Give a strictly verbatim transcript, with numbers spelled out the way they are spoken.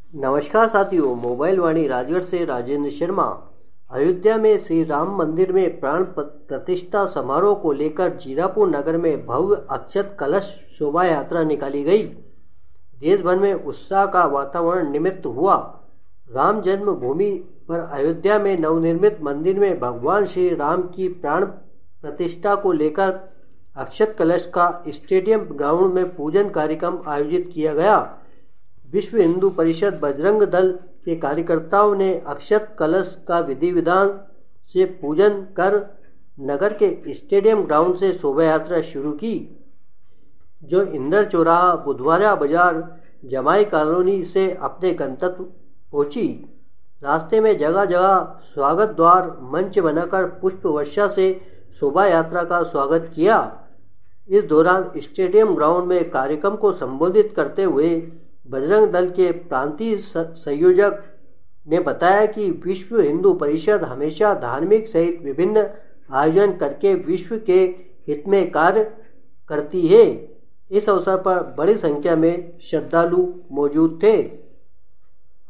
नमस्कार साथियों, मोबाइल वाणी राजगढ़ से राजेंद्र शर्मा। अयोध्या में श्री राम मंदिर में प्राण प्रतिष्ठा समारोह को लेकर जीरापुर नगर में भव्य अक्षत कलश शोभा यात्रा निकाली गई। देश भर में उत्साह का वातावरण निर्मित हुआ। राम जन्मभूमि पर अयोध्या में नवनिर्मित मंदिर में भगवान श्री राम की प्राण प्रतिष्ठा को लेकर अक्षत कलश का स्टेडियम ग्राउंड में पूजन कार्यक्रम आयोजित किया गया। विश्व हिंदू परिषद बजरंग दल के कार्यकर्ताओं ने अक्षत कलश का विधि विधान से पूजन कर नगर के स्टेडियम ग्राउंड से शोभा यात्रा शुरू की, जो इंदर चौराहा, बुधवारा बाजार, जमाई कॉलोनी से अपने गंतव्य पहुंची। रास्ते में जगह जगह स्वागत द्वार मंच बनाकर पुष्प वर्षा से शोभा यात्रा का स्वागत किया। इस दौरान स्टेडियम ग्राउंड में कार्यक्रम को संबोधित करते हुए बजरंग दल के प्रांतीय संयोजक ने बताया कि विश्व हिंदू परिषद हमेशा धार्मिक सहित विभिन्न आयोजन करके विश्व के हित में कार्य करती है। इस अवसर पर बड़ी संख्या में श्रद्धालु मौजूद थे।